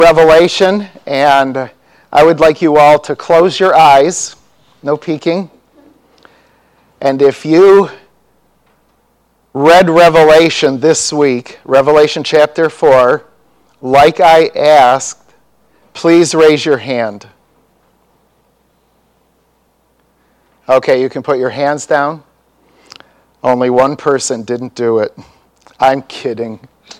Revelation, and I would like you all to close your eyes, no peeking. And if you read Revelation this week, Revelation chapter 4, like I asked, please raise your hand. Okay, you can put your hands down. Only one person didn't do it. I'm kidding.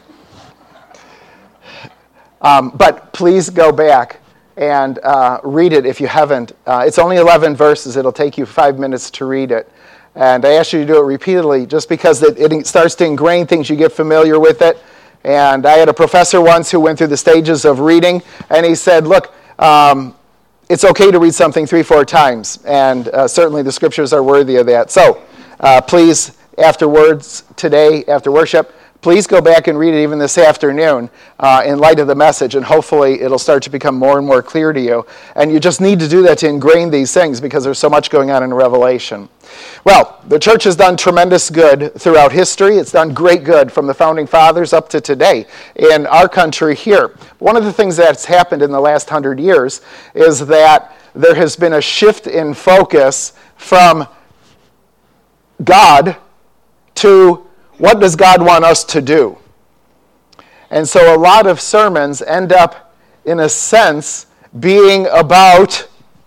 But please go back and read it if you haven't. It's only 11 verses. It'll take you 5 minutes to read it. And I ask you to do it repeatedly just because it starts to ingrain things. You get familiar with it. And I had a professor once who went through the stages of reading, and he said, look, it's okay to read something 3-4 times. And certainly the scriptures are worthy of that. So please, afterwards, today, after worship, please go back and read it even this afternoon in light of the message, and hopefully it'll start to become more and more clear to you. And you just need to do that to ingrain these things because there's so much going on in Revelation. Well, the church has done tremendous good throughout history. It's done great good from the founding fathers up to today in our country here. One of the things that's happened in the last 100 years is that there has been a shift in focus from God to what does God want us to do? And so a lot of sermons end up, in a sense, being about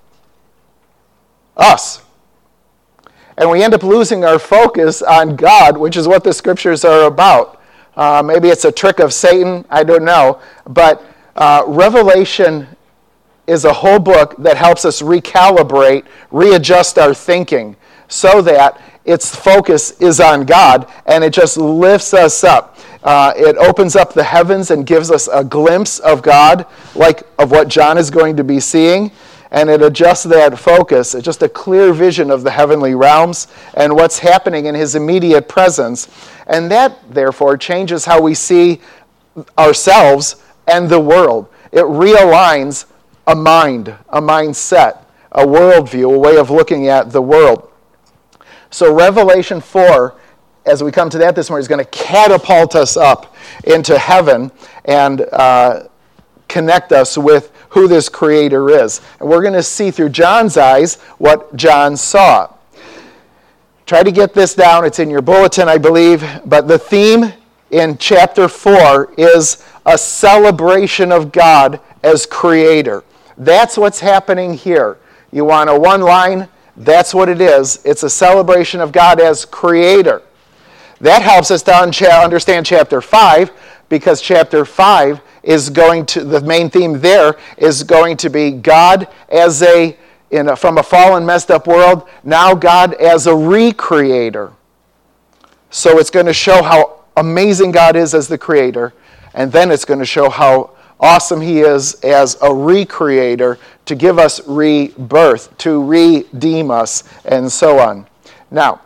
us. And we end up losing our focus on God, which is what the scriptures are about. Maybe it's a trick of Satan, I don't know. But Revelation is a whole book that helps us recalibrate, readjust our thinking so that its focus is on God, and it just lifts us up. It opens up the heavens and gives us a glimpse of God, like of what John is going to be seeing, and it adjusts that focus. It's just a clear vision of the heavenly realms and what's happening in his immediate presence. And that, therefore, changes how we see ourselves and the world. It realigns a mind, a mindset, a worldview, a way of looking at the world. So Revelation 4, as we come to that this morning, is going to catapult us up into heaven and connect us with who this Creator is. And we're going to see through John's eyes what John saw. Try to get this down. It's in your bulletin, I believe. But the theme in chapter 4 is a celebration of God as Creator. That's what's happening here. You want a one-line? That's what it is. It's a celebration of God as Creator. That helps us to understand chapter 5, because chapter 5 is going to, the main theme there is going to be God as from a fallen, messed up world, now God as a recreator. So it's going to show how amazing God is as the Creator, and then it's going to show how awesome he is as a recreator to give us rebirth, to redeem us, and so on. Now,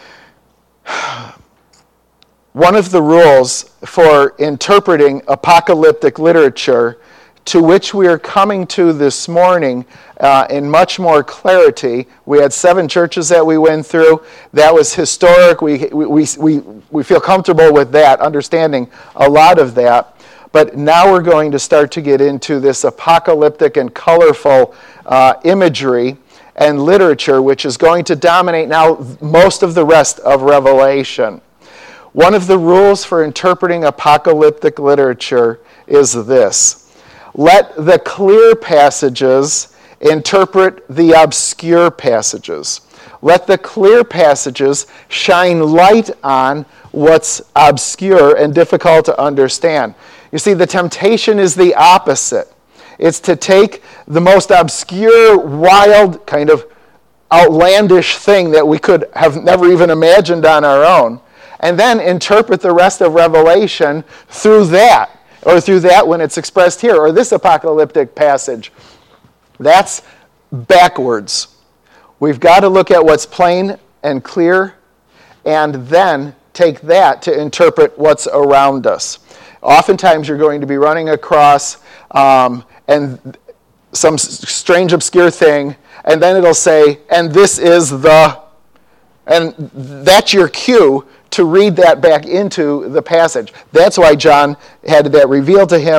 one of the rules for interpreting apocalyptic literature, to which we are coming to this morning in much more clarity. We had 7 churches that we went through. That was historic. We feel comfortable with that, understanding a lot of that. But now we're going to start to get into this apocalyptic and colorful imagery and literature, which is going to dominate now most of the rest of Revelation. One of the rules for interpreting apocalyptic literature is this: let the clear passages interpret the obscure passages. Let the clear passages shine light on what's obscure and difficult to understand. You see, the temptation is the opposite. It's to take the most obscure, wild, kind of outlandish thing that we could have never even imagined on our own, and then interpret the rest of Revelation through that, or through that when it's expressed here, or this apocalyptic passage. That's backwards. We've got to look at what's plain and clear, and then take that to interpret what's around us. Oftentimes you're going to be running across and some strange obscure thing, and then it'll say, and this is the, and that's your cue to read that back into the passage. That's why John had that revealed to him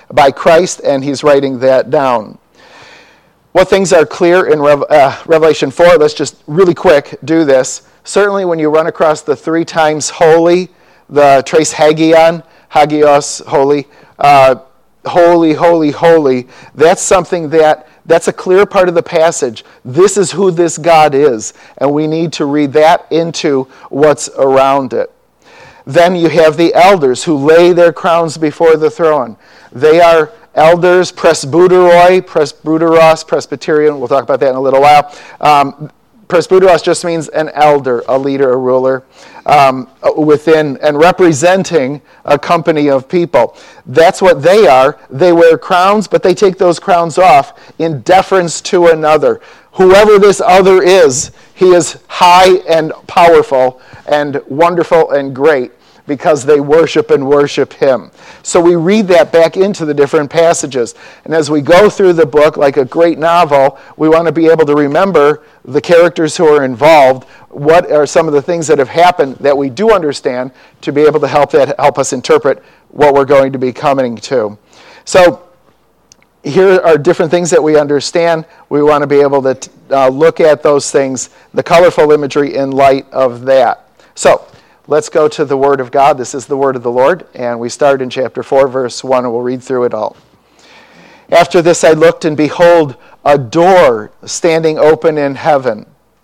by Christ, and he's writing that down. What things are clear in Revelation 4? Let's just really quick do this. Certainly when you run across the 3 times holy, the trace hagion, hagios, holy, holy, holy, holy, that's something that's a clear part of the passage. This is who this God is, and we need to read that into what's around it. Then you have the elders who lay their crowns before the throne. They are elders, presbyteros, Presbyterian. We'll talk about that in a little while. Presbyteros just means an elder, a leader, a ruler, within and representing a company of people. That's what they are. They wear crowns, but they take those crowns off in deference to another. Whoever this other is, he is high and powerful and wonderful and great, because they worship and worship him. So we read that back into the different passages. And as we go through the book, like a great novel, we want to be able to remember the characters who are involved, what are some of the things that have happened that we do understand, to be able to help us interpret what we're going to be coming to. So here are different things that we understand. We want to be able to look at those things, the colorful imagery in light of that. So let's go to the Word of God. This is the Word of the Lord, and we start in chapter 4, verse 1, and we'll read through it all. After this I looked, and behold, a door standing open in heaven.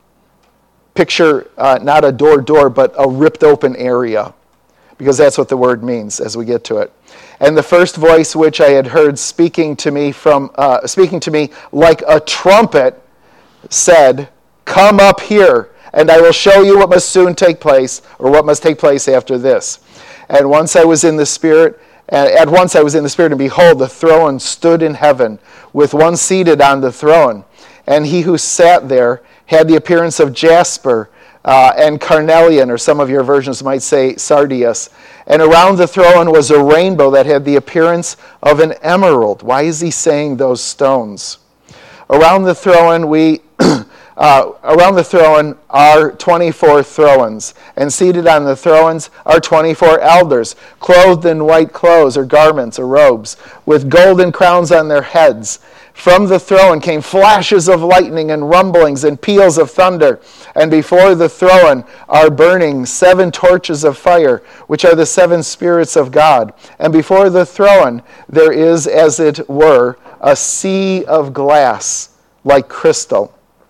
Picture not a door, but a ripped open area, because that's what the word means as we get to it. And the first voice which I had heard speaking to me like a trumpet said, "Come up here, and I will show you what must soon take place," or what must take place after this. At once I was in the Spirit, and behold, the throne stood in heaven, with one seated on the throne. And he who sat there had the appearance of jasper and carnelian, or some of your versions might say sardius. And around the throne was a rainbow that had the appearance of an emerald. Why is he saying those stones? Around the throne are 24 thrones, and seated on the thrones are 24 elders, clothed in white clothes or garments or robes, with golden crowns on their heads. From the throne came flashes of lightning and rumblings and peals of thunder. And before the throne are burning 7 torches of fire, which are the 7 spirits of God. And before the throne there is, as it were, a sea of glass like crystal.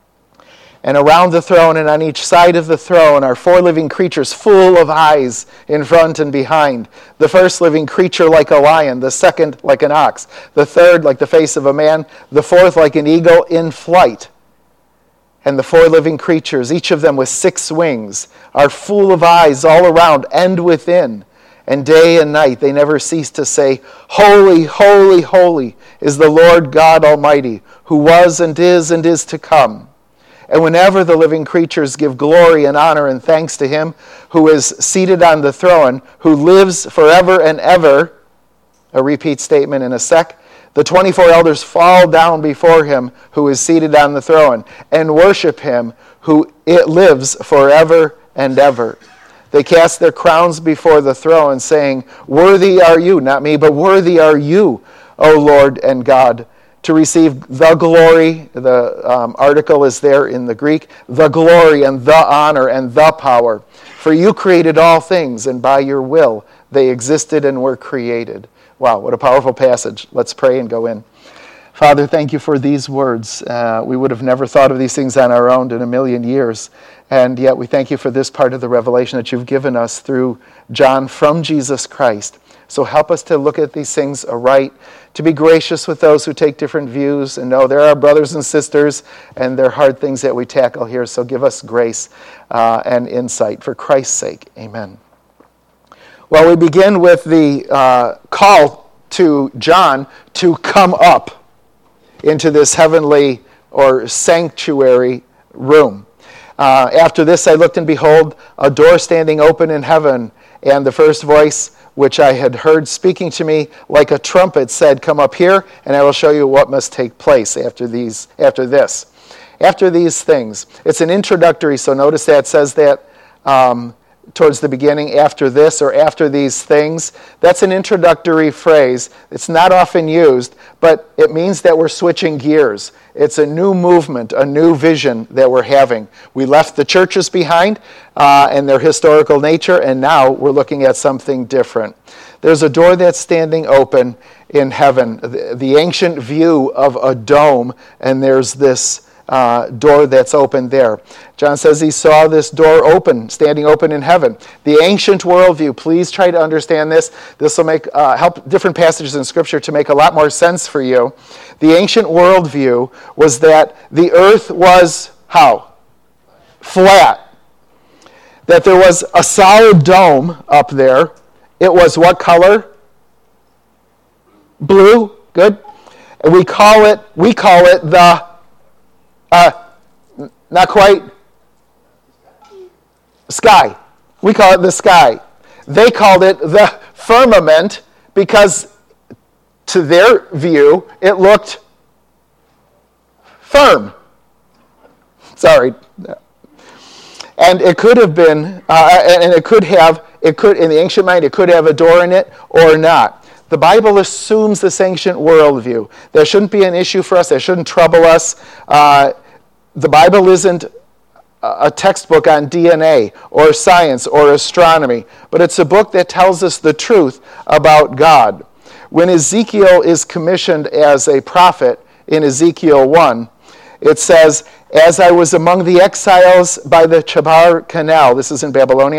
And around the throne and on each side of the throne are 4 living creatures full of eyes in front and behind. The first living creature like a lion, the second like an ox, the third like the face of a man, the fourth like an eagle in flight. And the 4 living creatures, each of them with 6 wings, are full of eyes all around and within. And day and night they never cease to say, "Holy, holy, holy is the Lord God Almighty, who was and is to come." And whenever the living creatures give glory and honor and thanks to him who is seated on the throne, who lives forever and ever, a repeat statement in a sec, the 24 elders fall down before him who is seated on the throne and worship him who lives forever and ever. They cast their crowns before the throne, saying, "Worthy are you," not me, but worthy are you, O Lord and God, to receive the glory, the article is there in the Greek, the glory and the honor and the power. For you created all things, and by your will they existed and were created. Wow, what a powerful passage. Let's pray and go in. Father, thank you for these words. We would have never thought of these things on our own in a million years, and yet we thank you for this part of the revelation that you've given us through John from Jesus Christ. So help us to look at these things aright, to be gracious with those who take different views, and know there are brothers and sisters, and there are hard things that we tackle here. So give us grace and insight for Christ's sake. Amen. Well, we begin with the call to John to come up into this heavenly or sanctuary room. After this I looked, and behold, a door standing open in heaven, and the first voice which I had heard speaking to me like a trumpet said, "Come up here, and I will show you what must take place after this." After these things. It's an introductory, so notice that it says that towards the beginning, after this or after these things. That's an introductory phrase. It's not often used, but it means that we're switching gears. It's a new movement, a new vision that we're having. We left the churches behind and their historical nature, and now we're looking at something different. There's a door that's standing open in heaven, the ancient view of a dome, and there's this door that's open there. John says he saw this door open, standing open in heaven. The ancient worldview, please try to understand this. This will make help different passages in Scripture to make a lot more sense for you. The ancient worldview was that the earth was how? Flat. That there was a solid dome up there. It was what color? Blue. Good. And we call it the not quite sky. We call it the sky. They called it the firmament because to their view it looked firm. Sorry. And it could have been, and it could in the ancient mind, it could have a door in it or not. The Bible assumes this ancient worldview. There shouldn't be an issue for us. That shouldn't trouble us. The Bible isn't a textbook on DNA or science or astronomy, but it's a book that tells us the truth about God. When Ezekiel is commissioned as a prophet in Ezekiel 1, it says, "As I was among the exiles by the Chebar Canal," this is in Babylon,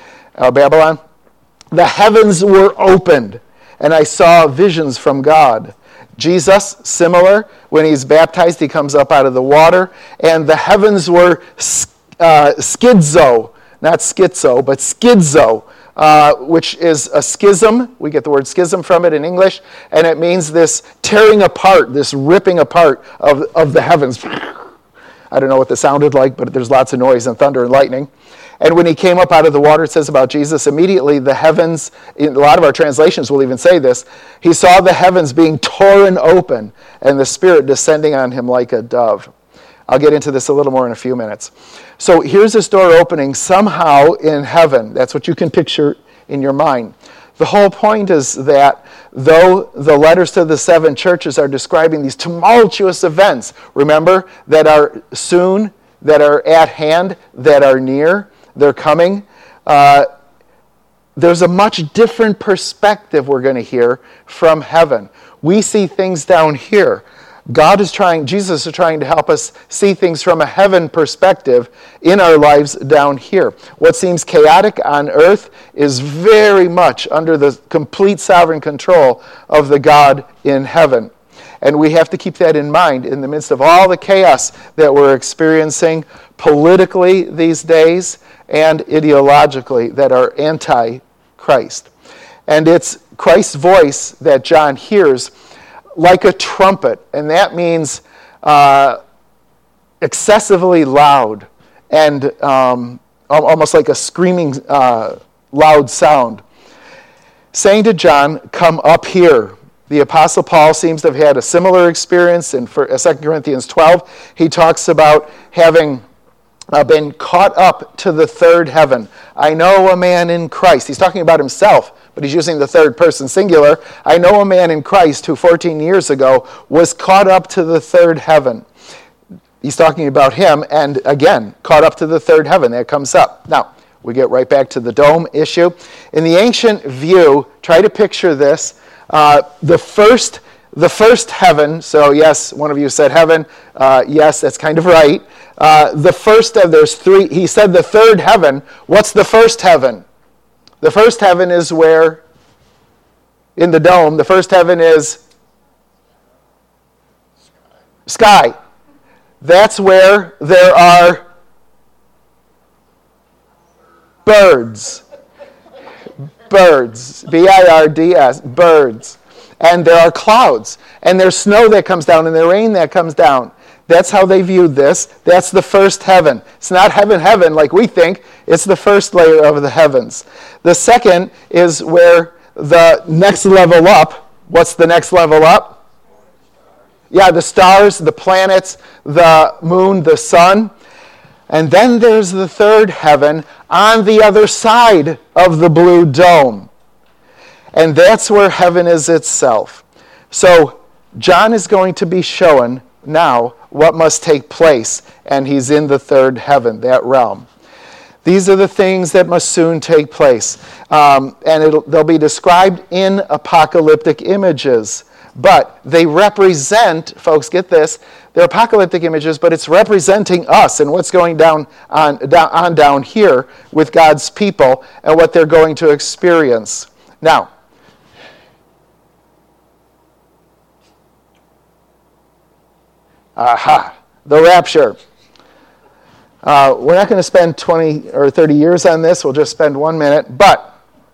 "the heavens were opened, and I saw visions from God." Jesus, similar, when he's baptized, he comes up out of the water, and the heavens were schizo, not schizo, but schizo, which is a schism. We get the word schism from it in English, and it means this tearing apart, this ripping apart of the heavens. I don't know what this sounded like, but there's lots of noise and thunder and lightning. And when he came up out of the water, it says about Jesus, immediately the heavens, in a lot of our translations will even say this, he saw the heavens being torn open and the Spirit descending on him like a dove. I'll get into this a little more in a few minutes. So here's this door opening somehow in heaven. That's what you can picture in your mind. The whole point is that though the letters to the 7 churches are describing these tumultuous events, remember, that are soon, that are at hand, that are near, they're coming. There's a much different perspective we're going to hear from heaven. We see things down here. Jesus is trying to help us see things from a heaven perspective in our lives down here. What seems chaotic on earth is very much under the complete sovereign control of the God in heaven. And we have to keep that in mind in the midst of all the chaos that we're experiencing politically these days and ideologically that are anti-Christ. And it's Christ's voice that John hears like a trumpet, and that means excessively loud and almost like a screaming loud sound, saying to John, "Come up here." The Apostle Paul seems to have had a similar experience in 2 Corinthians 12. He talks about having been caught up to the third heaven. I know a man in Christ. He's talking about himself, but he's using the third person singular. I know a man in Christ who 14 years ago was caught up to the third heaven. He's talking about him, and again, caught up to the third heaven. That comes up. Now, we get right back to the dome issue. In the ancient view, try to picture this. The first heaven, so yes, one of you said heaven. Yes, that's kind of right. The first of, there's 3, he said the third heaven. What's the first heaven? The first heaven is where? In the dome. The first heaven is? Sky. That's where there are birds. Birds. B-I-R-D-S. Birds. And there are clouds. And there's snow that comes down and there's rain that comes down. That's how they viewed this. That's the first heaven. It's not heaven like we think. It's the first layer of the heavens. The second is where the next level up. What's the next level up? Yeah, the stars, the planets, the moon, the sun. And then there's the third heaven on the other side of the blue dome. And that's where heaven is itself. So John is going to be shown now what must take place, and he's in the third heaven, that realm. These are the things that must soon take place. And they'll be described in apocalyptic images. But they represent, folks, get this, they're apocalyptic images, but it's representing us and what's going down here with God's people and what they're going to experience. Now, the rapture. We're not going to spend 20 or 30 years on this. We'll just spend 1 minute. But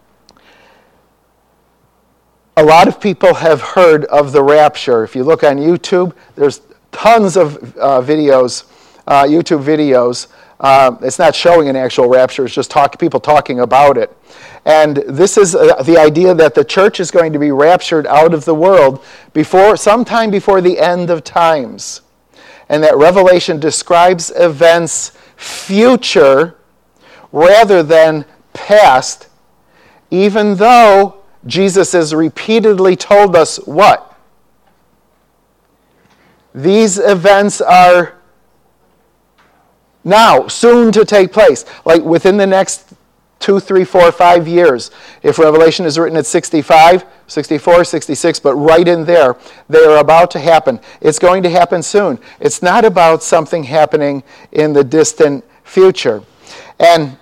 a lot of people have heard of the rapture. If you look on YouTube, there's tons of videos, YouTube videos. It's not showing an actual rapture. It's just people talking about it. And this is the idea that the church is going to be raptured out of the world sometime before the end of times. And that Revelation describes events future rather than past, even though Jesus has repeatedly told us what? These events are now, soon to take place, like within the next 2, 3, 4, 5 years. If Revelation is written at 65, 64, 66, but right in there, they are about to happen. It's going to happen soon. It's not about something happening in the distant future. And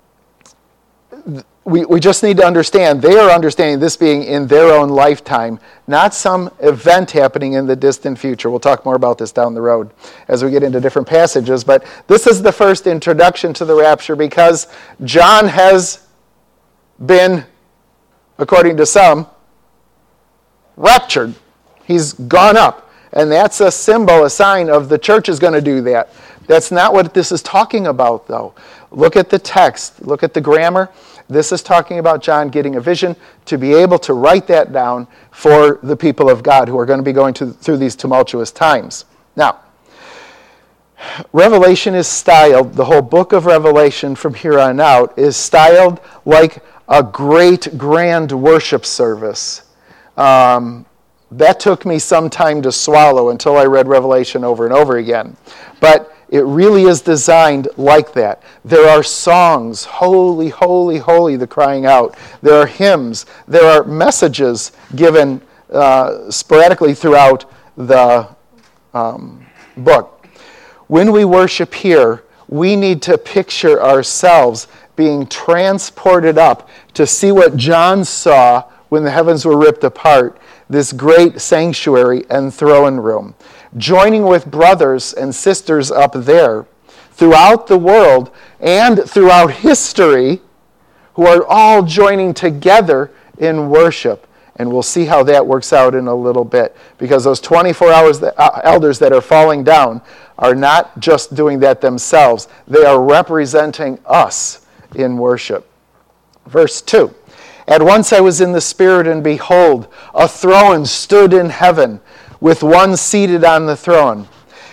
we just need to understand, they are understanding this being in their own lifetime, not some event happening in the distant future. We'll talk more about this down the road as we get into different passages, but this is the first introduction to the rapture because John has been, according to some, raptured. He's gone up, and that's a symbol, a sign of the church is going to do that. That's not what this is talking about, though. Look at the text. Look at the grammar. This is talking about John getting a vision to be able to write that down for the people of God who are going to be going through these tumultuous times. Now, Revelation is styled, the whole book of Revelation from here on out is styled like a great grand worship service. That took me some time to swallow until I read Revelation over and over again. But it really is designed like that. There are songs, holy, holy, holy, the crying out. There are hymns. There are messages given sporadically throughout the book. When we worship here, we need to picture ourselves being transported up to see what John saw when the heavens were ripped apart, this great sanctuary and throne room. Joining with brothers and sisters up there throughout the world and throughout history who are all joining together in worship. And we'll see how that works out in a little bit, because those 24 elders that are falling down are not just doing that themselves. They are representing us in worship. Verse 2. At once I was in the Spirit, and behold, a throne stood in heaven, with one seated on the throne.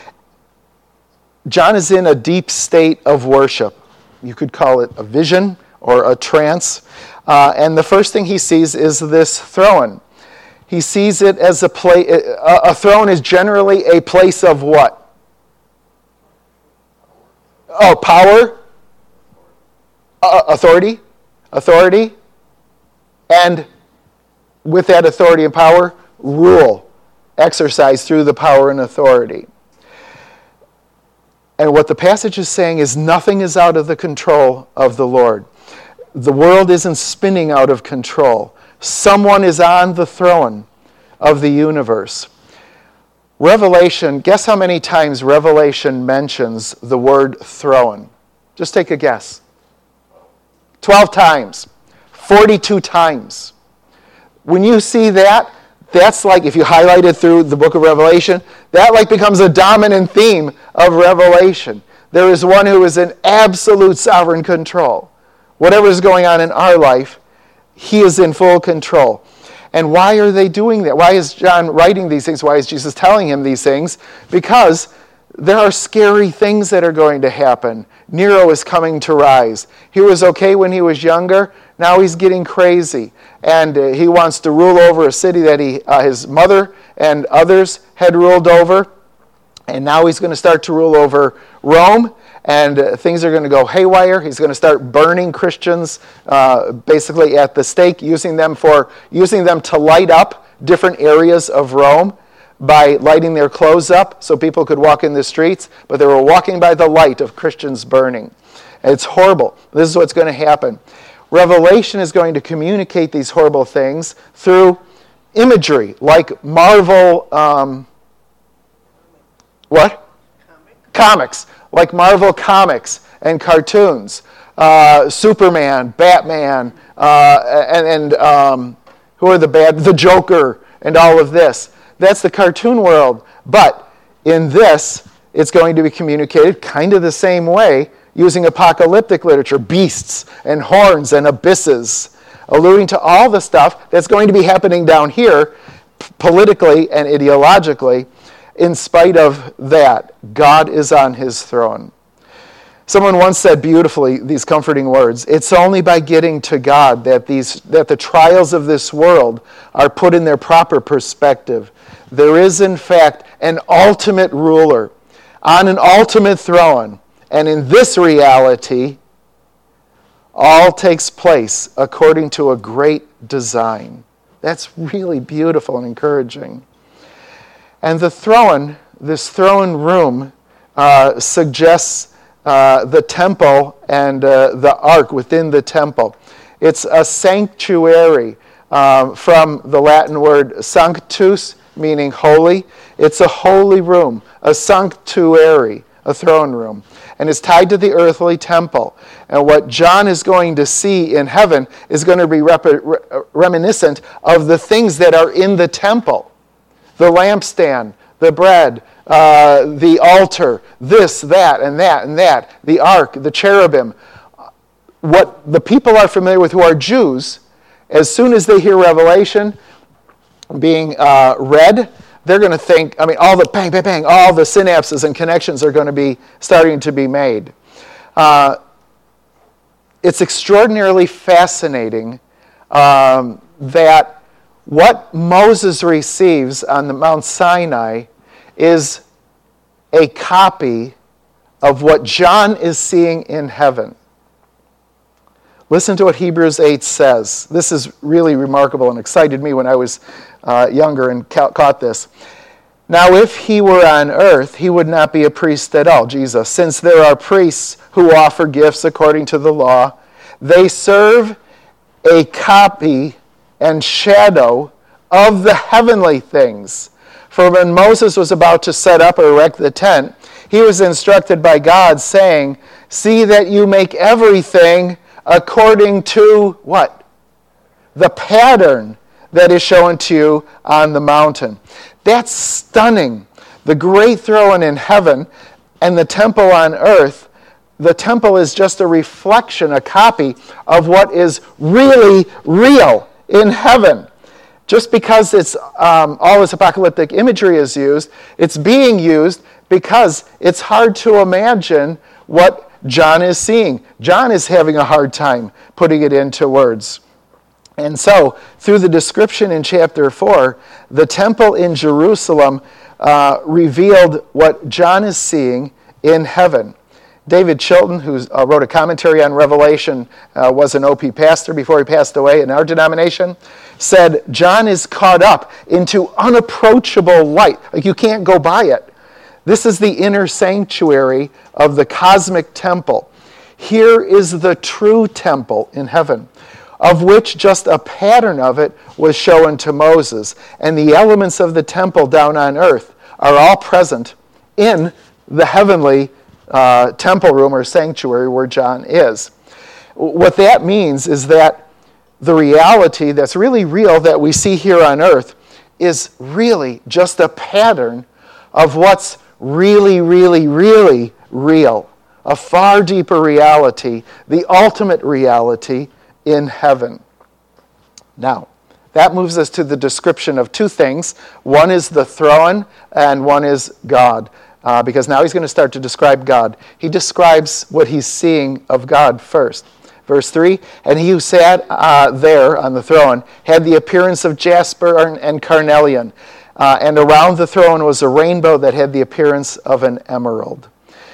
John is in a deep state of worship. You could call it a vision or a trance. And the first thing he sees is this throne. He sees it as a throne is generally a place of what? Oh, power? Authority? Authority? And with that authority and power, rule. Exercise through the power and authority. And what the passage is saying is nothing is out of the control of the Lord. The world isn't spinning out of control. Someone is on the throne of the universe. Revelation, guess how many times Revelation mentions the word throne? Just take a guess. 12 times. 42 times. When you see that, that's like, if you highlight it through the book of Revelation, that like becomes a dominant theme of Revelation. There is one who is in absolute sovereign control. Whatever is going on in our life, he is in full control. And why are they doing that? Why is John writing these things? Why is Jesus telling him these things? Because there are scary things that are going to happen. Nero is coming to rise. He was okay when he was younger. Now he's getting crazy. And he wants to rule over a city that his mother and others had ruled over. And now he's going to start to rule over Rome. And things are going to go haywire. He's going to start burning Christians basically at the stake, using them to light up different areas of Rome by lighting their clothes up so people could walk in the streets, but they were walking by the light of Christians burning. And it's horrible. This is what's going to happen. Revelation is going to communicate these horrible things through imagery, like Marvel, Comics. Like Marvel comics and cartoons. Superman, Batman, and who are the Joker, and all of this. That's the cartoon world. But in this, it's going to be communicated kind of the same way using apocalyptic literature, beasts and horns and abysses, alluding to all the stuff that's going to be happening down here politically and ideologically. In spite of that, God is on his throne. Someone once said beautifully these comforting words, "It's only by getting to God that the trials of this world are put in their proper perspective. There is, in fact, an ultimate ruler on an ultimate throne, and in this reality, all takes place according to a great design." That's really beautiful and encouraging. And the throne, this throne room, suggests the temple and the ark within the temple. It's a sanctuary from the Latin word sanctus, meaning holy. It's a holy room, a sanctuary, a throne room. And it's tied to the earthly temple. And what John is going to see in heaven is going to be reminiscent of the things that are in the temple. The lampstand, the bread, the altar, this, that, and that, and that, the ark, the cherubim. What the people are familiar with who are Jews, as soon as they hear Revelation being read, they're going to think, all the bang, bang, bang, all the synapses and connections are going to be starting to be made. It's extraordinarily fascinating that what Moses receives on the Mount Sinai is a copy of what John is seeing in heaven. Listen to what Hebrews 8 says. This is really remarkable and excited me when I was younger and caught this. "Now if he were on earth, he would not be a priest at all," Jesus, "since there are priests who offer gifts according to the law. They serve a copy and shadow of the heavenly things. For when Moses was about to set up or erect the tent, he was instructed by God, saying, 'See that you make everything according to,'" what? "The pattern that is shown to you on the mountain." That's stunning. The great throne in heaven and the temple on earth. The temple is just a reflection, a copy of what is really real in heaven. Just because it's all this apocalyptic imagery is used, it's being used because it's hard to imagine what John is seeing. John is having a hard time putting it into words. And so, through the description in chapter 4, the temple in Jerusalem revealed what John is seeing in heaven. David Chilton, who wrote a commentary on Revelation, was an OP pastor before he passed away in our denomination, said John is caught up into unapproachable light. Like you can't go by it. This is the inner sanctuary of the cosmic temple. Here is the true temple in heaven, of which just a pattern of it was shown to Moses. And the elements of the temple down on earth are all present in the heavenly temple room or sanctuary where John is. What that means is that the reality that's really real that we see here on earth is really just a pattern of what's really, really, really real. A far deeper reality, the ultimate reality in heaven. Now, that moves us to the description of two things. One is the throne and one is God. because now he's going to start to describe God. He describes what he's seeing of God first. Verse 3, and he who sat there on the throne had the appearance of jasper and carnelian, and around the throne was a rainbow that had the appearance of an emerald.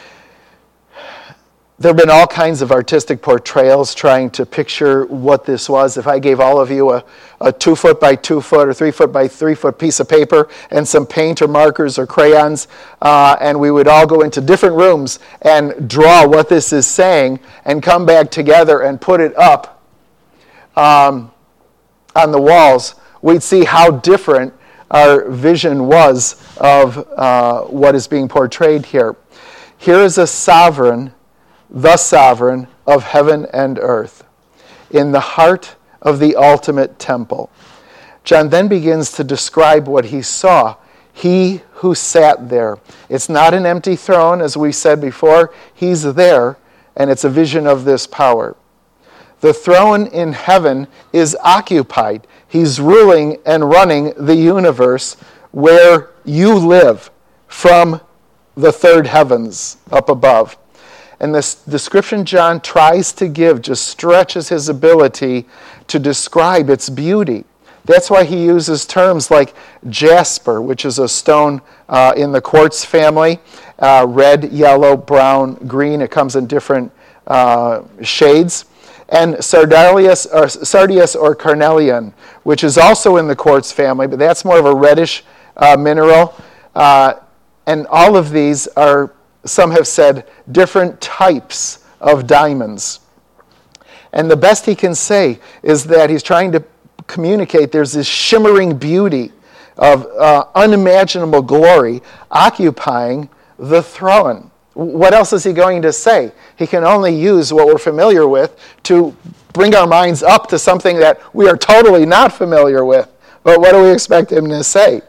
There have been all kinds of artistic portrayals trying to picture what this was. If I gave all of you a 2 foot by 2 foot or 3 foot by 3 foot piece of paper and some paint or markers or crayons, and we would all go into different rooms and draw what this is saying and come back together and put it up on the walls, we'd see how different our vision was of what is being portrayed here. Here is a sovereign, the sovereign of heaven and earth, in the heart of the ultimate temple. John then begins to describe what he saw, he who sat there. It's not an empty throne, as we said before. He's there, and it's a vision of this power. The throne in heaven is occupied. He's ruling and running the universe where you live from the third heavens up above. And this description John tries to give just stretches his ability to describe its beauty. That's why he uses terms like jasper, which is a stone in the quartz family, red, yellow, brown, green. It comes in different shades. And sardius or carnelian, which is also in the quartz family, but that's more of a reddish mineral. And all of these are, some have said, different types of diamonds. And the best he can say is that he's trying to communicate there's this shimmering beauty of unimaginable glory occupying the throne. What else is he going to say? He can only use what we're familiar with to bring our minds up to something that we are totally not familiar with. But what do we expect him to say?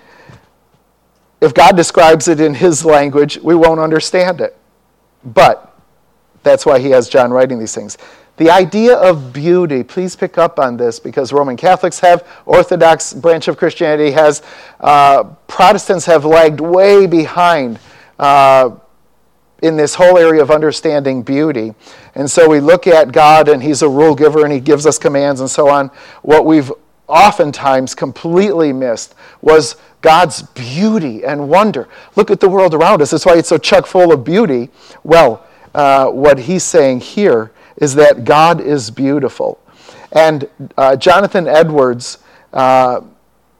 If God describes it in his language, we won't understand it. But that's why he has John writing these things. The idea of beauty, please pick up on this, because Roman Catholics have, Orthodox branch of Christianity has, Protestants have lagged way behind in this whole area of understanding beauty. And so we look at God, and he's a rule giver, and he gives us commands and so on. What we've oftentimes completely missed was God's beauty and wonder. Look at the world around us. That's why it's so chock full of beauty. Well, what he's saying here is that God is beautiful. And Jonathan Edwards wrote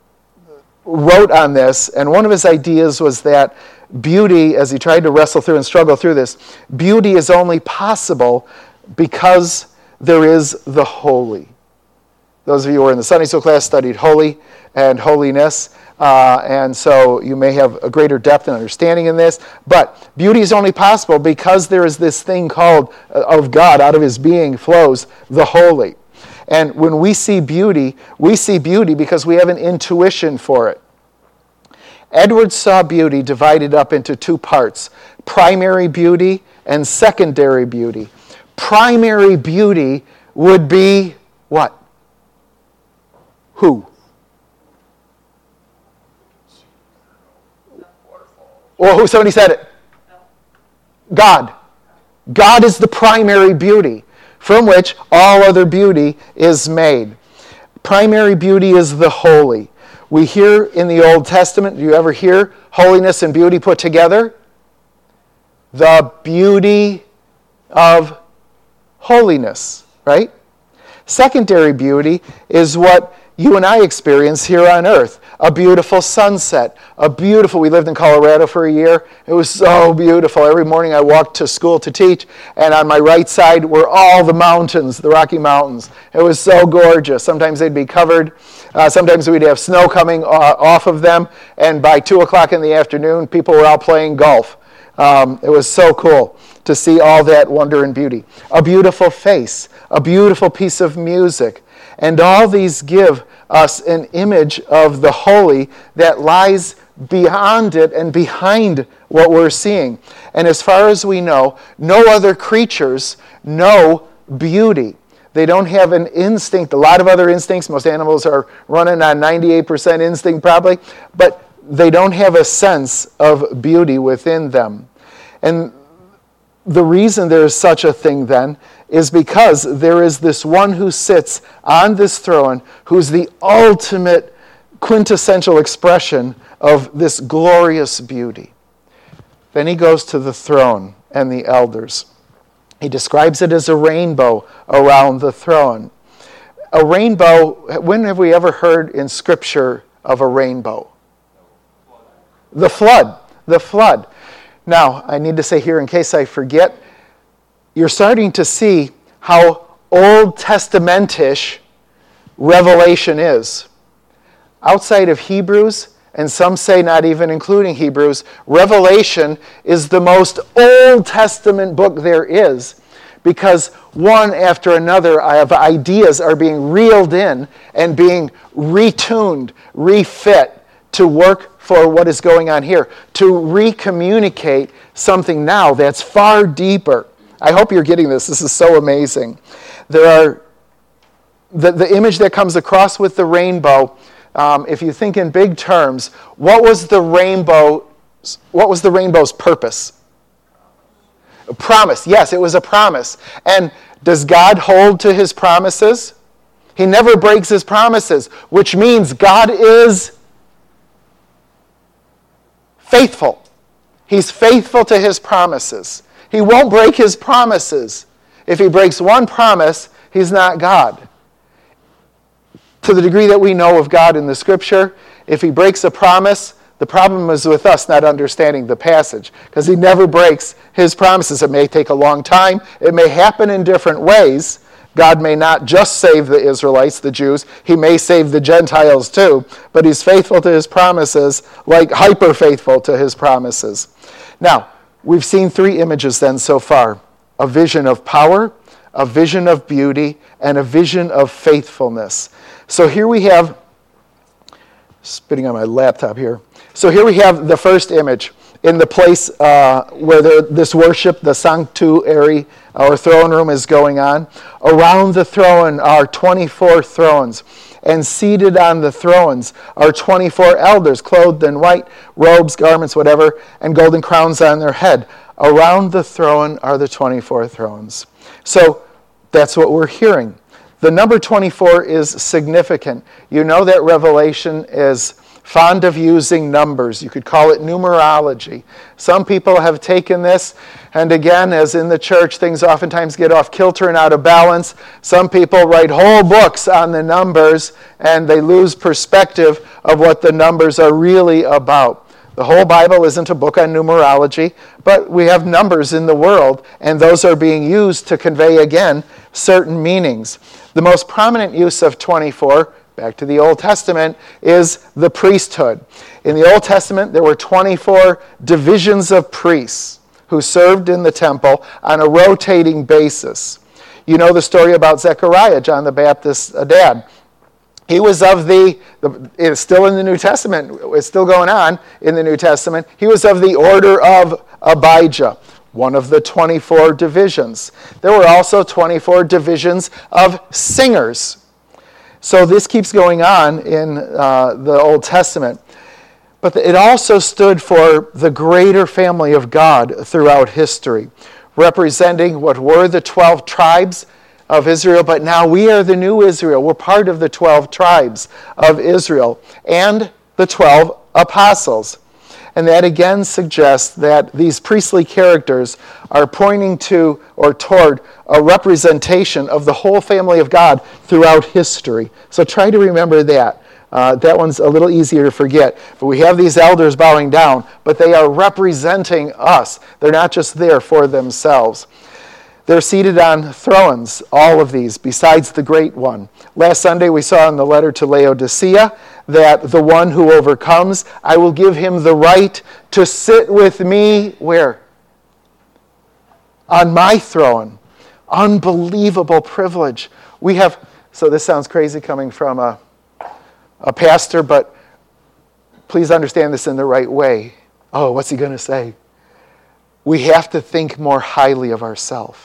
on this, and one of his ideas was that beauty, as he tried to wrestle through and struggle through this, beauty is only possible because there is the holy. Those of you who were in the Sunday school class studied holy and holiness, and so you may have a greater depth and understanding in this. But beauty is only possible because there is this thing called, of God, out of his being flows the holy. And when we see beauty because we have an intuition for it. Edwards saw beauty divided up into two parts, primary beauty and secondary beauty. Primary beauty would be what? Who? Or who? Somebody said it. God. God is the primary beauty from which all other beauty is made. Primary beauty is the holy. We hear in the Old Testament, do you ever hear holiness and beauty put together? The beauty of holiness, right? Secondary beauty is what you and I experience here on earth. A beautiful sunset. We lived in Colorado for a year. It was so beautiful. Every morning I walked to school to teach, and on my right side were all the mountains, the Rocky Mountains. It was so gorgeous. Sometimes they'd be covered. Sometimes we'd have snow coming off of them, and by 2 o'clock in the afternoon, people were out playing golf. It was so cool to see all that wonder and beauty. A beautiful face, a beautiful piece of music. And all these give us an image of the holy that lies beyond it and behind what we're seeing. And as far as we know, no other creatures know beauty. They don't have an instinct. A lot of other instincts, most animals are running on 98% instinct probably, but they don't have a sense of beauty within them. And the reason there is such a thing then is because there is this one who sits on this throne who's the ultimate quintessential expression of this glorious beauty. Then he goes to the throne and the elders. He describes it as a rainbow around the throne. A rainbow, when have we ever heard in Scripture of a rainbow? The flood. The flood. Now, I need to say here, in case I forget, you're starting to see how Old Testament-ish Revelation is. Outside of Hebrews, and some say not even including Hebrews, Revelation is the most Old Testament book there is, because one after another of ideas are being reeled in and being retuned, refit to work for what is going on here, to recommunicate something now that's far deeper. I hope you're getting this. This is so amazing. There are the image that comes across with the rainbow. If you think in big terms, what was the rainbow's purpose? A promise. Yes, it was a promise. And does God hold to his promises? He never breaks his promises, which means God is faithful. He's faithful to his promises. He won't break his promises. If he breaks one promise, he's not God. To the degree that we know of God in the Scripture, if he breaks a promise, the problem is with us not understanding the passage, because he never breaks his promises. It may take a long time. It may happen in different ways. God may not just save the Israelites, the Jews. He may save the Gentiles too, but he's faithful to his promises, like hyper-faithful to his promises. Now, we've seen three images then so far: a vision of power, a vision of beauty, and a vision of faithfulness. So here we have, spitting on my laptop here. So here we have the first image in the place where this worship, the sanctuary, our throne room is going on. Around the throne are 24 thrones, and seated on the thrones are 24 elders, clothed in white robes, garments, whatever, and golden crowns on their head. Around the throne are the 24 thrones. So that's what we're hearing. The number 24 is significant. You know that Revelation is fond of using numbers. You could call it numerology. Some people have taken this, and again, as in the church, things oftentimes get off kilter and out of balance. Some people write whole books on the numbers, and they lose perspective of what the numbers are really about. The whole Bible isn't a book on numerology, but we have numbers in the world, and those are being used to convey, again, certain meanings. The most prominent use of 24, back to the Old Testament, is the priesthood. In the Old Testament, there were 24 divisions of priests who served in the temple on a rotating basis. You know the story about Zechariah, John the Baptist's dad. He was of it's still in the New Testament, it's still going on in the New Testament. He was of the order of Abijah, one of the 24 divisions. There were also 24 divisions of singers. So this keeps going on in the Old Testament. But it also stood for the greater family of God throughout history, representing what were the 12 tribes of Israel, but now we are the new Israel. We're part of the 12 tribes of Israel and the 12 apostles. And that again suggests that these priestly characters are pointing to or toward a representation of the whole family of God throughout history. So try to remember that. That one's a little easier to forget. But we have these elders bowing down, but they are representing us. They're not just there for themselves. They're seated on thrones, all of these, besides the great one. Last Sunday we saw in the letter to Laodicea that the one who overcomes, I will give him the right to sit with me, where? On my throne. Unbelievable privilege. We have, so this sounds crazy coming from a pastor, but please understand this in the right way. Oh, what's he going to say? We have to think more highly of ourselves.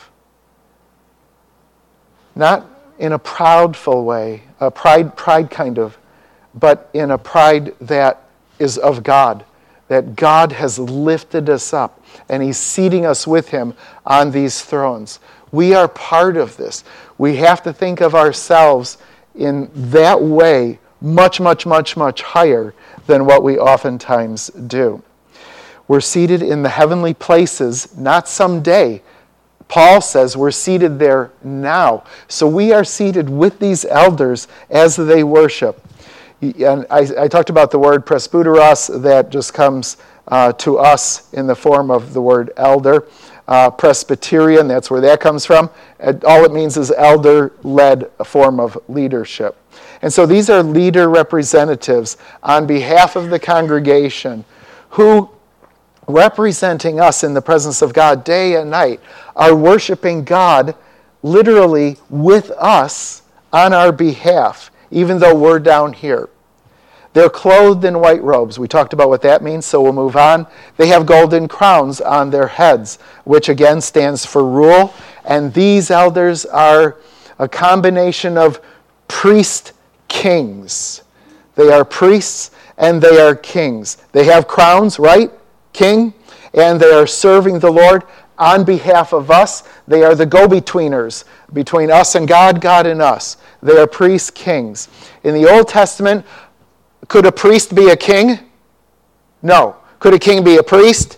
Not in a proudful way, a pride kind of, but in a pride that is of God, that God has lifted us up and he's seating us with him on these thrones. We are part of this. We have to think of ourselves in that way much, much, much, much higher than what we oftentimes do. We're seated in the heavenly places, not someday. Paul says we're seated there now. So we are seated with these elders as they worship. And I talked about the word presbyteros that just comes to us in the form of the word elder. Presbyterian, that's where that comes from. All it means is elder-led, a form of leadership. And so these are leader representatives on behalf of the congregation who, representing us in the presence of God day and night, are worshiping God literally with us on our behalf, even though we're down here. They're clothed in white robes. We talked about what that means, so we'll move on. They have golden crowns on their heads, which again stands for rule. And these elders are a combination of priest-kings. They are priests and they are kings. They have crowns, right? King. And they are serving the Lord on behalf of us. They are the go-betweeners between us and God, God and us. They are priests, kings. In the Old Testament, could a priest be a king? No. Could a king be a priest?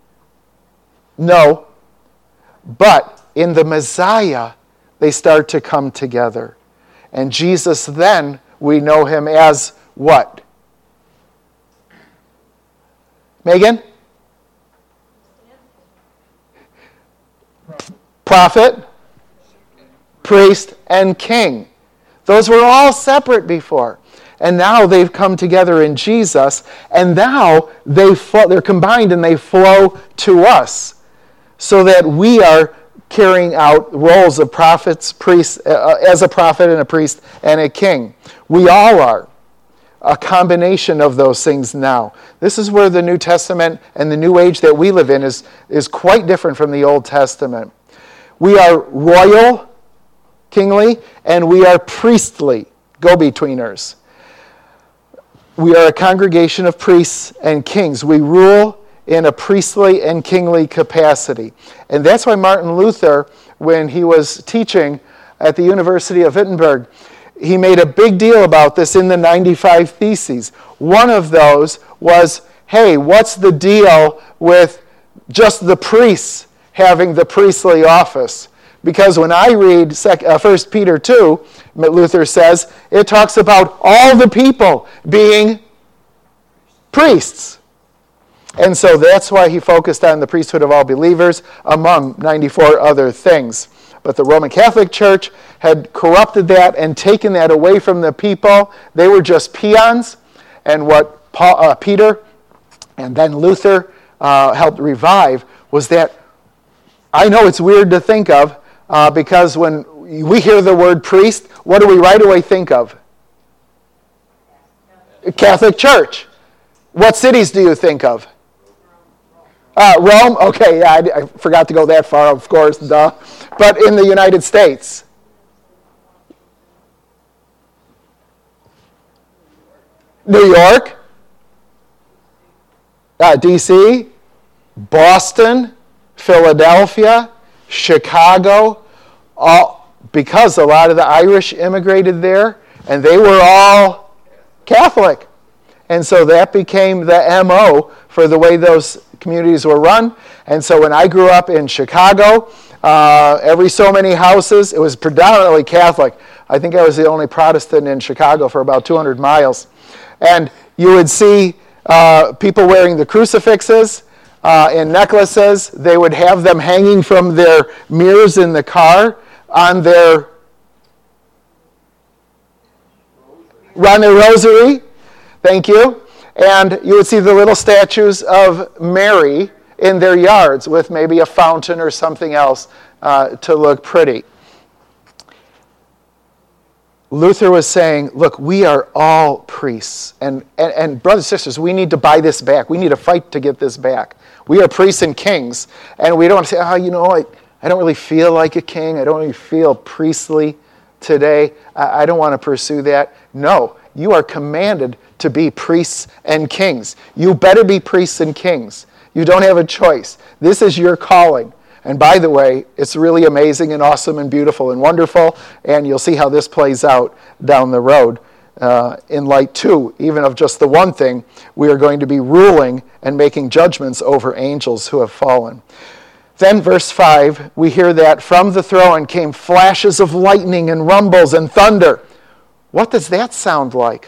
No. But in the Messiah, they start to come together. And Jesus then, we know him as what? Megan? Prophet, priest, and king. Those were all separate before. And now they've come together in Jesus, and now they're combined and they flow to us so that we are carrying out roles of prophets, priests, as a prophet and a priest and a king. We all are. A combination of those things now. This is where the New Testament and the New Age that we live in is quite different from the Old Testament. We are royal, kingly, and we are priestly, go-betweeners. We are a congregation of priests and kings. We rule in a priestly and kingly capacity. And that's why Martin Luther, when he was teaching at the University of Wittenberg, he made a big deal about this in the 95 Theses. One of those was, hey, what's the deal with just the priests having the priestly office? Because when I read 1 Peter 2, Luther says, it talks about all the people being priests. And so that's why he focused on the priesthood of all believers, among 94 other things. But the Roman Catholic Church had corrupted that and taken that away from the people. They were just peons. And what Peter and then Luther helped revive was that, I know it's weird to think of, because when we hear the word priest, what do we right away think of? Catholic Church. What cities do you think of? Rome? Okay, yeah, I forgot to go that far, of course, duh. But in the United States? New York? D.C.? Boston? Philadelphia? Chicago? Because a lot of the Irish immigrated there, and they were all Catholic. And so that became the MO for the way those communities were run. And so when I grew up in Chicago, every so many houses, it was predominantly Catholic. I think I was the only Protestant in Chicago for about 200 miles. And you would see people wearing the crucifixes and necklaces. They would have them hanging from their mirrors in the car on their rosary. Thank you. And you would see the little statues of Mary in their yards with maybe a fountain or something else to look pretty. Luther was saying, look, we are all priests. And brothers and sisters, we need to buy this back. We need to fight to get this back. We are priests and kings. And we don't want to say, I don't really feel like a king. I don't really feel priestly today. I don't want to pursue that. No, you are commanded to be priests and kings. You better be priests and kings. You don't have a choice. This is your calling. And by the way, it's really amazing and awesome and beautiful and wonderful, and you'll see how this plays out down the road in light too, even of just the one thing, we are going to be ruling and making judgments over angels who have fallen. Then verse 5, we hear that from the throne came flashes of lightning and rumbles and thunder. What does that sound like?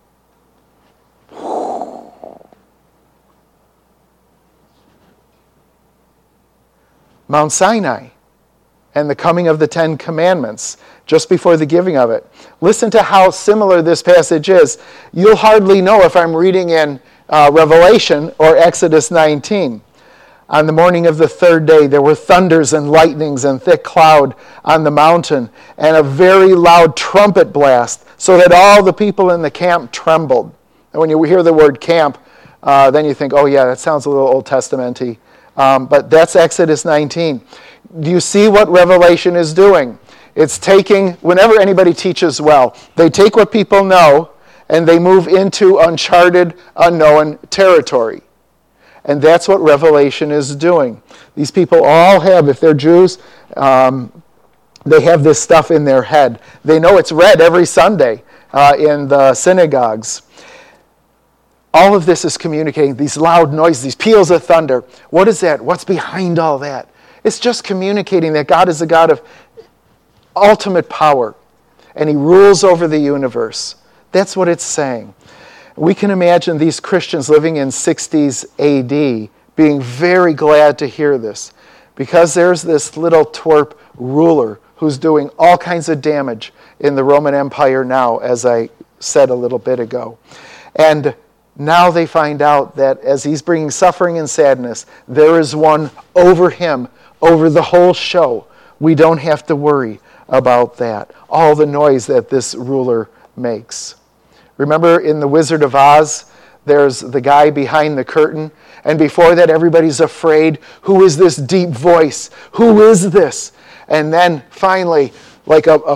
Mount Sinai and the coming of the Ten Commandments, just before the giving of it. Listen to how similar this passage is. You'll hardly know if I'm reading in Revelation or Exodus 19. On the morning of the third day, there were thunders and lightnings and thick cloud on the mountain, and a very loud trumpet blast, so that all the people in the camp trembled. And when you hear the word camp, then you think, oh yeah, that sounds a little Old Testament-y. But that's Exodus 19. Do you see what Revelation is doing? It's taking, whenever anybody teaches well, they take what people know and they move into uncharted, unknown territory. And that's what Revelation is doing. These people all have, if they're Jews, they have this stuff in their head. They know it's read every Sunday in the synagogues. All of this is communicating, these loud noises, these peals of thunder. What is that? What's behind all that? It's just communicating that God is a God of ultimate power, and he rules over the universe. That's what it's saying. We can imagine these Christians living in 60s AD being very glad to hear this, because there's this little twerp ruler who's doing all kinds of damage in the Roman Empire now, as I said a little bit ago. And now they find out that as he's bringing suffering and sadness, there is one over him, over the whole show. We don't have to worry about that. All the noise that this ruler makes. Remember in The Wizard of Oz, there's the guy behind the curtain, and before that everybody's afraid. Who is this deep voice? Who is this? And then finally, like a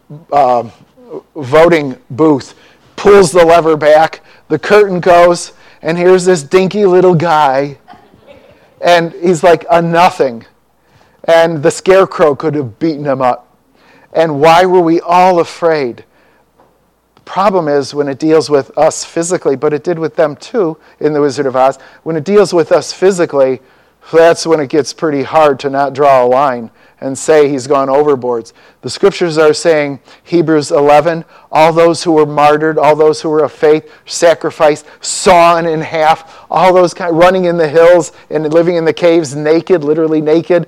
voting booth, pulls the lever back, the curtain goes, and here's this dinky little guy, and he's like a nothing. And the scarecrow could have beaten him up. And why were we all afraid? The problem is when it deals with us physically, but it did with them too in The Wizard of Oz, when it deals with us physically, that's when it gets pretty hard to not draw a line and say he's gone overboard. The scriptures are saying, Hebrews 11, all those who were martyred, all those who were of faith, sacrificed, sawn in half, all those kind of running in the hills and living in the caves naked, literally naked.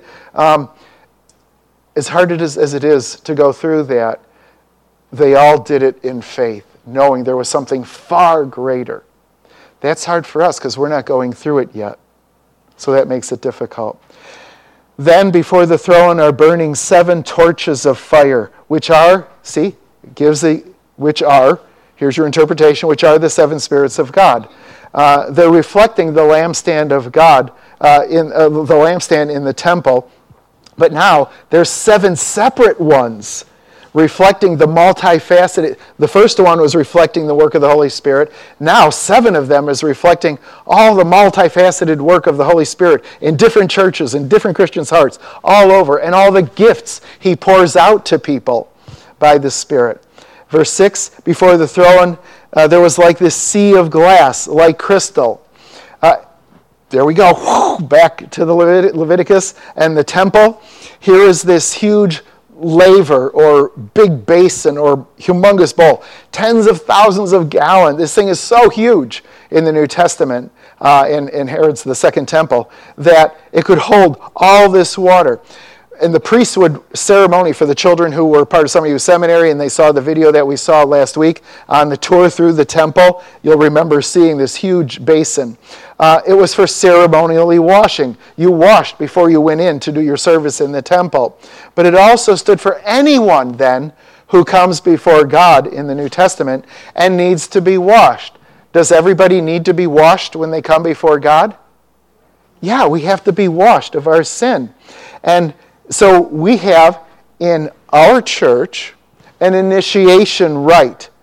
As hard as it is to go through that, they all did it in faith, knowing there was something far greater. That's hard for us because we're not going through it yet. So that makes it difficult. Then before the throne are burning 7 torches of fire, which are, see, it gives which are, here's your interpretation, which are the 7 spirits of God. They're reflecting the lampstand of God, the lampstand in the temple. But now there's 7 separate ones reflecting the multifaceted. The first one was reflecting the work of the Holy Spirit. Now 7 of them is reflecting all the multifaceted work of the Holy Spirit in different churches, in different Christians' hearts, all over, and all the gifts he pours out to people by the Spirit. Verse 6, before the throne, there was like this sea of glass, like crystal. There we go, back to the Leviticus and the temple. Here is this huge laver or big basin or humongous bowl, tens of thousands of gallons. This thing is so huge in the New Testament, in Herod's the Second Temple, that it could hold all this water. And the priests would ceremony for the children who were part of Summer Youth Seminary, and they saw the video that we saw last week on the tour through the temple. You'll remember seeing this huge basin. It was for ceremonially washing. You washed before you went in to do your service in the temple. But it also stood for anyone then who comes before God in the New Testament and needs to be washed. Does everybody need to be washed when they come before God? Yeah, we have to be washed of our sin. And so we have in our church an initiation rite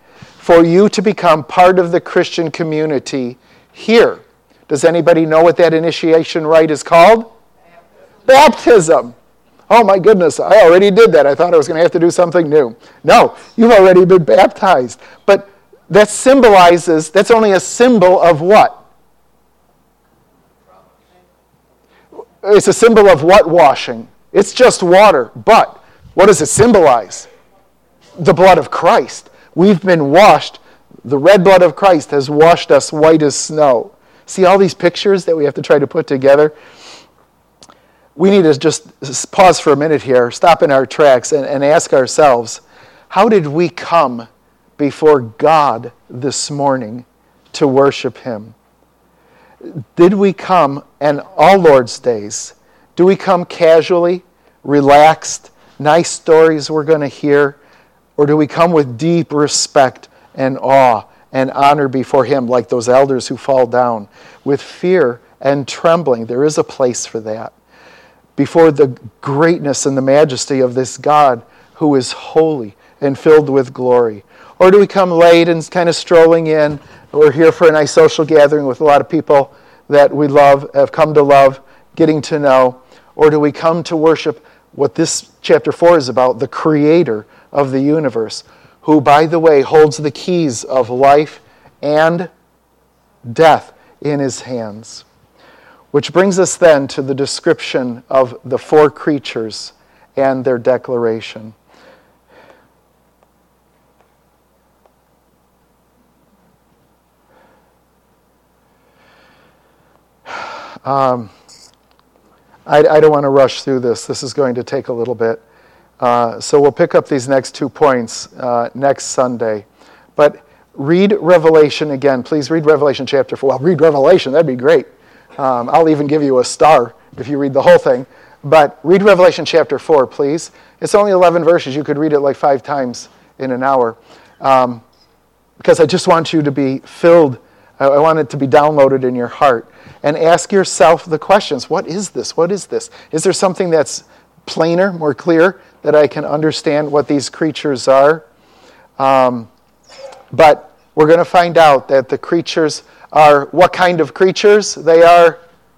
for you to become part of the Christian community here. Does anybody know what that initiation rite is called? Baptism. Oh my goodness, I already did that. I thought I was going to have to do something new. No, you've already been baptized. But that symbolizes, that's only a symbol of what? It's a symbol of what washing? It's just water. But what does it symbolize? The blood of Christ. We've been washed. The red blood of Christ has washed us white as snow. See all these pictures that we have to try to put together? We need to just pause for a minute here, stop in our tracks, and ask ourselves, how did we come before God this morning to worship Him? Did we come, and all Lord's days, do we come casually, relaxed, nice stories we're going to hear, or do we come with deep respect and awe and honor before Him, like those elders who fall down, with fear and trembling? There is a place for that. Before the greatness and the majesty of this God who is holy and filled with glory. Or do we come late and kind of strolling in? We're here for a nice social gathering with a lot of people that we love, have come to love, getting to know. Or do we come to worship what this chapter 4 is about, the Creator of the universe, who, by the way, holds the keys of life and death in His hands? Which brings us then to the description of the four creatures and their declaration. I don't want to rush through this. This is going to take a little bit. So we'll pick up these next 2 points next Sunday. But read Revelation again. Please read Revelation chapter 4. Well, read Revelation. That'd be great. I'll even give you a star if you read the whole thing. But read Revelation chapter 4, please. It's only 11 verses. You could read it like 5 times in an hour. Because I just want you to be filled. I want it to be downloaded in your heart. And ask yourself the questions. What is this? What is this? Is there something that's plainer, more clear, that I can understand what these creatures are? But we're going to find out that the creatures are what kind of creatures? They are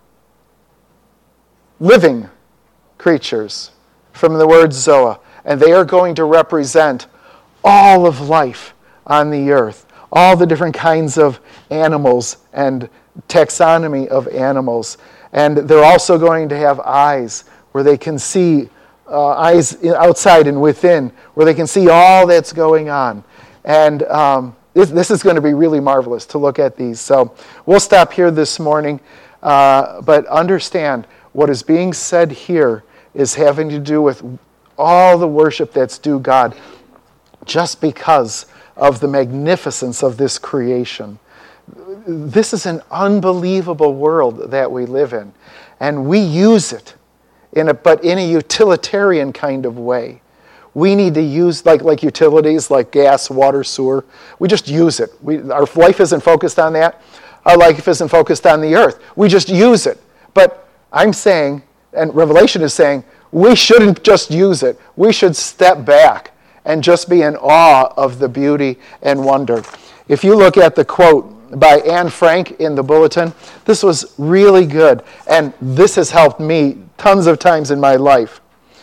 living creatures from the word Zoa. And they are going to represent all of life on the earth, all the different kinds of animals and taxonomy of animals. And they're also going to have eyes where they can see, eyes outside and within, where they can see all that's going on. And this is going to be really marvelous to look at these. So we'll stop here this morning, but understand what is being said here is having to do with all the worship that's due God just because of the magnificence of this creation. This is an unbelievable world that we live in, and we use it, but in a utilitarian kind of way. We need to use, like utilities, like gas, water, sewer. We just use it. Our life isn't focused on that. Our life isn't focused on the earth. We just use it. But I'm saying, and Revelation is saying, we shouldn't just use it. We should step back and just be in awe of the beauty and wonder. If you look at the quote by Anne Frank in the bulletin, this was really good. And this has helped me tons of times in my life.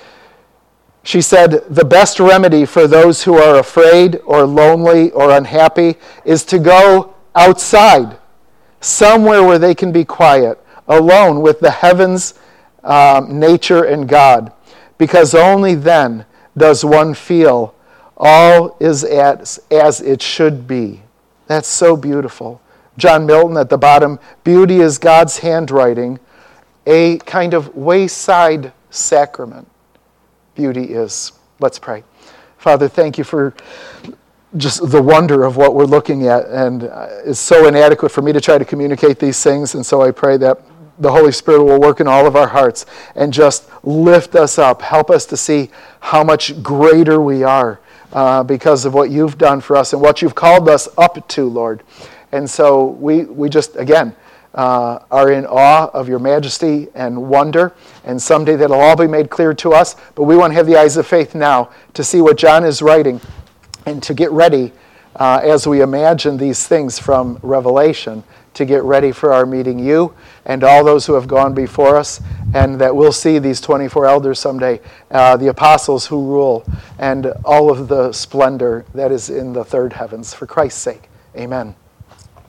She said, the best remedy for those who are afraid or lonely or unhappy is to go outside, somewhere where they can be quiet, alone with the heavens, nature, and God, because only then does one feel all is as it should be. That's so beautiful. John Milton at the bottom, beauty is God's handwriting, a kind of wayside sacrament. Beauty is. Let's pray. Father, thank you for just the wonder of what we're looking at, and it's so inadequate for me to try to communicate these things, and so I pray that the Holy Spirit will work in all of our hearts and just lift us up, help us to see how much greater we are because of what you've done for us and what you've called us up to, Lord. And so we just, again, are in awe of your majesty and wonder, and someday that'll all be made clear to us, but we want to have the eyes of faith now to see what John is writing and to get ready as we imagine these things from Revelation to get ready for our meeting you and all those who have gone before us, and that we'll see these 24 elders someday, the apostles who rule, and all of the splendor that is in the third heavens. For Christ's sake, amen.